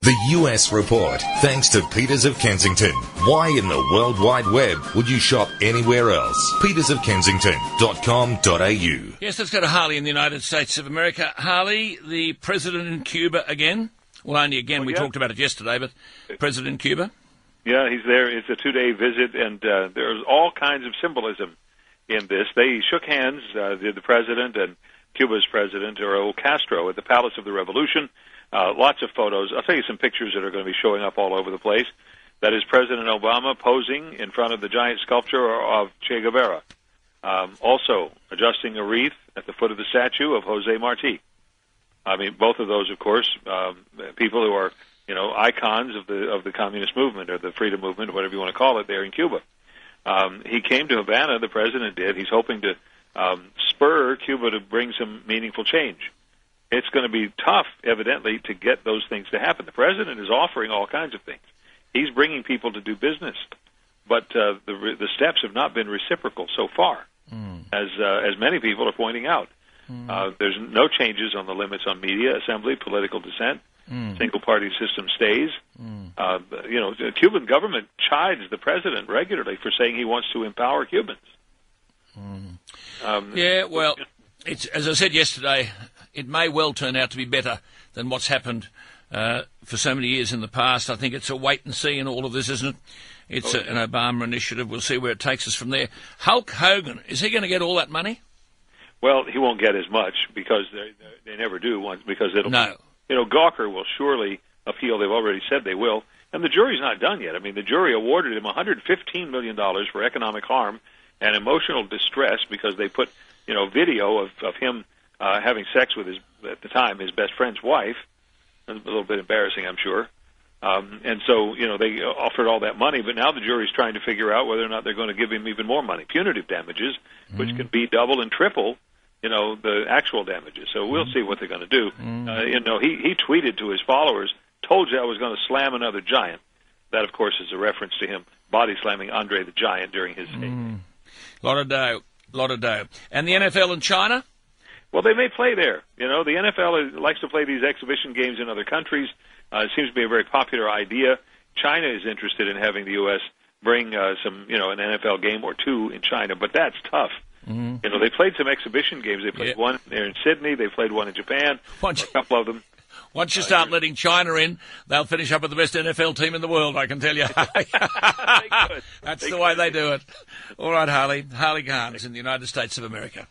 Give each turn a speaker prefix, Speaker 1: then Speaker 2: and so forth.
Speaker 1: The US Report, thanks to Peters of Kensington. Why in the World Wide Web would you shop anywhere else? petersofkensington.com.au.
Speaker 2: Yes, let's go to Harley in the United States of America. Harley, the president in Cuba again? Well, only again, we talked about it yesterday, but president in Cuba?
Speaker 3: Yeah, he's there. It's a two-day visit, and there's all kinds of symbolism in this. They shook hands, the president and Cuba's president, Raul Castro, at the Palace of the Revolution. Lots of photos. I'll tell you some pictures that are going to be showing up all over the place. That is President Obama posing in front of the giant sculpture of Che Guevara. Also adjusting a wreath at the foot of the statue of Jose Marti. I mean, both of those, of course, people who are, icons of the communist movement or the freedom movement, or whatever you want to call it, there in Cuba. He came to Havana, the president did. He's hoping to spur Cuba to bring some meaningful change. It's going to be tough, evidently, to get those things to happen. The president is offering all kinds of things. He's bringing people to do business, but the steps have not been reciprocal so far, as many people are pointing out. There's no changes on the limits on media, assembly, political dissent. Single-party system stays. The Cuban government chides the president regularly for saying he wants to empower Cubans.
Speaker 2: It's, as I said yesterday, it may well turn out to be better than what's happened for so many years in the past. I think it's a wait and see in all of this, isn't it? It's an Obama initiative. We'll see where it takes us from there. Hulk Hogan, is he going to get all that money?
Speaker 3: Well, he won't get as much because they never do. Because it'll. No. Gawker will surely appeal. They've already said they will. And the jury's not done yet. I mean, the jury awarded him $115 million for economic harm and emotional distress because they put, video of him having sex with at the time, his best friend's wife. A little bit embarrassing, I'm sure. And so, they offered all that money, but now the jury's trying to figure out whether or not they're going to give him even more money, punitive damages, which can be double and triple, the actual damages. So we'll see what they're going to do. He tweeted to his followers, "Told you I was going to slam another giant." That, of course, is a reference to him body slamming Andre the Giant during his heyday.
Speaker 2: Lot of dough. And the NFL in China?
Speaker 3: Well, they may play there. The NFL likes to play these exhibition games in other countries. It seems to be a very popular idea. China is interested in having the U.S. bring an NFL game or two in China, but that's tough. They played some exhibition games. They played one there in Sydney. They played one in Japan. A couple of them.
Speaker 2: Once you start letting China in, they'll finish up with the best NFL team in the world, I can tell you. That's the way they do it. All right, Harley. Harley Garnes in the United States of America.